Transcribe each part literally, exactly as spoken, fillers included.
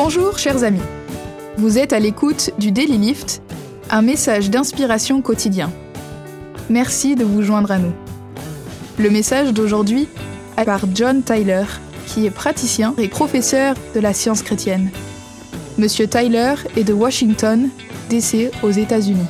Bonjour chers amis, vous êtes à l'écoute du Daily Lift, un message d'inspiration quotidien. Merci de vous joindre à nous. Le message d'aujourd'hui est par John Tyler, qui est praticien et professeur de la science chrétienne. Monsieur Tyler est de Washington, D C aux États-Unis.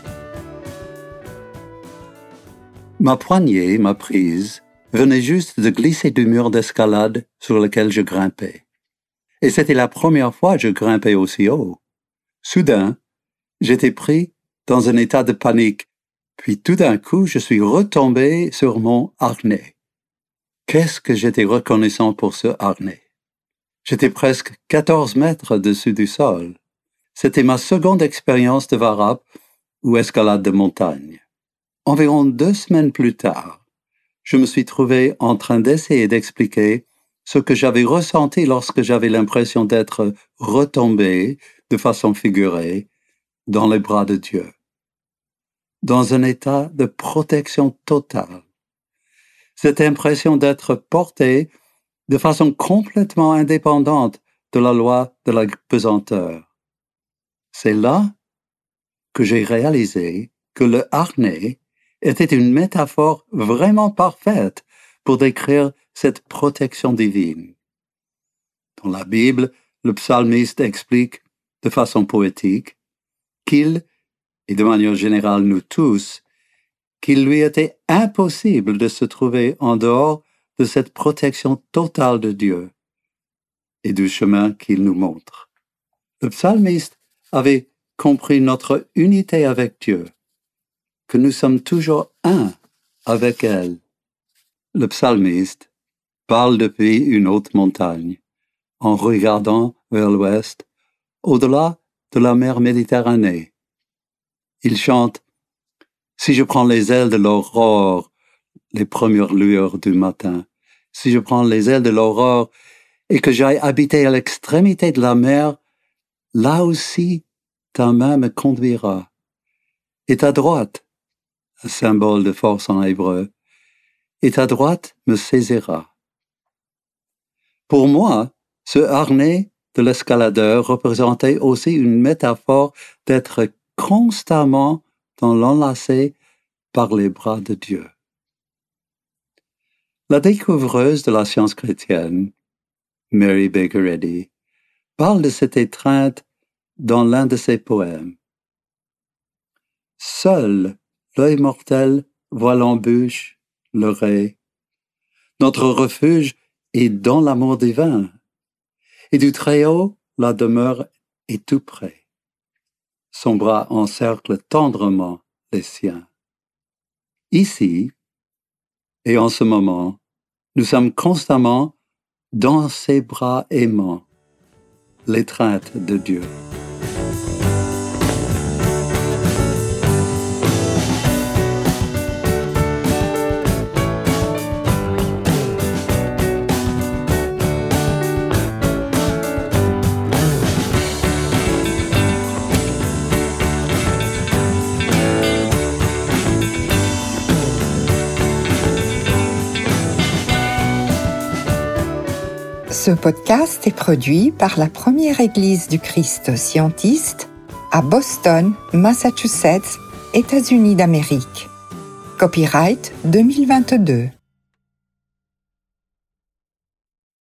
Ma poignée, ma prise, venait juste de glisser du mur d'escalade sur lequel je grimpais. Et c'était la première fois que je grimpais aussi haut. Soudain, j'étais pris dans un état de panique, puis tout d'un coup, je suis retombé sur mon harnais. Qu'est-ce que j'étais reconnaissant pour ce harnais? J'étais presque quatorze mètres au-dessus du sol. C'était ma seconde expérience de varap ou escalade de montagne. Environ deux semaines plus tard, je me suis trouvé en train d'essayer d'expliquer ce que j'avais ressenti lorsque j'avais l'impression d'être retombé, de façon figurée, dans les bras de Dieu, dans un état de protection totale. Cette impression d'être porté de façon complètement indépendante de la loi de la pesanteur. C'est là que j'ai réalisé que le harnais était une métaphore vraiment parfaite pour décrire cette protection divine. Dans la Bible, le psalmiste explique, de façon poétique, qu'il, et de manière générale nous tous, qu'il lui était impossible de se trouver en dehors de cette protection totale de Dieu et du chemin qu'il nous montre. Le psalmiste avait compris notre unité avec Dieu, que nous sommes toujours un avec elle. Le psalmiste parle depuis une haute montagne, en regardant vers l'ouest, au-delà de la mer Méditerranée. Il chante « Si je prends les ailes de l'aurore, les premières lueurs du matin, si je prends les ailes de l'aurore et que j'aille habiter à l'extrémité de la mer, là aussi ta main me conduira. Et ta droite, un symbole de force en hébreu, et ta droite me saisira. » Pour moi, ce harnais de l'escaladeur représentait aussi une métaphore d'être constamment dans l'enlacé par les bras de Dieu. La découvreuse de la science chrétienne, Mary Baker Eddy, parle de cette étreinte dans l'un de ses poèmes. Seul l'œil mortel voit l'embûche, le ray. Notre refuge est dans l'amour divin, et du Très-Haut, la demeure est tout près. Son bras encercle tendrement les siens. Ici, et en ce moment, nous sommes constamment dans ses bras aimants, l'étreinte de Dieu. Ce podcast est produit par la Première Église du Christ Scientiste à Boston, Massachusetts, États-Unis d'Amérique. Copyright deux mille vingt-deux.